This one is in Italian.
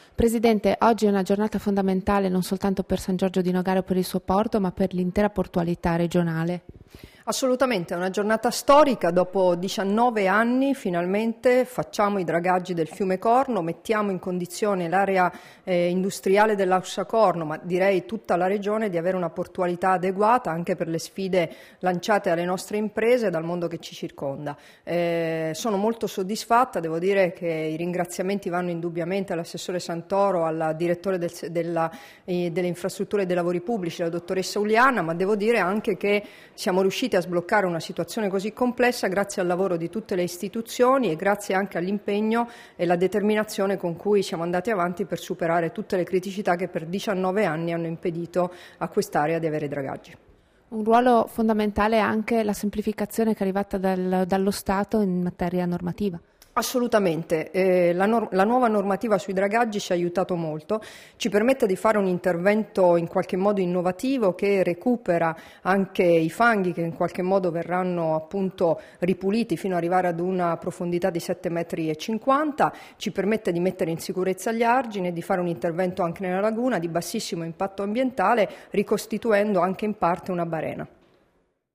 Presidente, oggi è una giornata fondamentale non soltanto per San Giorgio di Nogaro e per il suo porto, ma per l'intera portualità regionale. Assolutamente, è una giornata storica. Dopo 19 anni finalmente facciamo i dragaggi del fiume Corno, mettiamo in condizione l'area industriale dell'Aussa Corno, ma direi tutta la regione, di avere una portualità adeguata anche per le sfide lanciate alle nostre imprese e dal mondo che ci circonda. Sono molto soddisfatta, devo dire che i ringraziamenti vanno indubbiamente all'assessore Santoro, al direttore delle infrastrutture e dei lavori pubblici, la dottoressa Uliana, ma devo dire anche che siamo riusciti a sbloccare una situazione così complessa grazie al lavoro di tutte le istituzioni e grazie anche all'impegno e alla determinazione con cui siamo andati avanti per superare tutte le criticità che per 19 anni hanno impedito a quest'area di avere dragaggi. Un ruolo fondamentale è anche la semplificazione che è arrivata dallo Stato in materia normativa. Assolutamente, la nuova normativa sui dragaggi ci ha aiutato molto, ci permette di fare un intervento in qualche modo innovativo che recupera anche i fanghi che in qualche modo verranno appunto ripuliti fino ad arrivare ad una profondità di 7,50 m, ci permette di mettere in sicurezza gli argini e di fare un intervento anche nella laguna di bassissimo impatto ambientale, ricostituendo anche in parte una barena.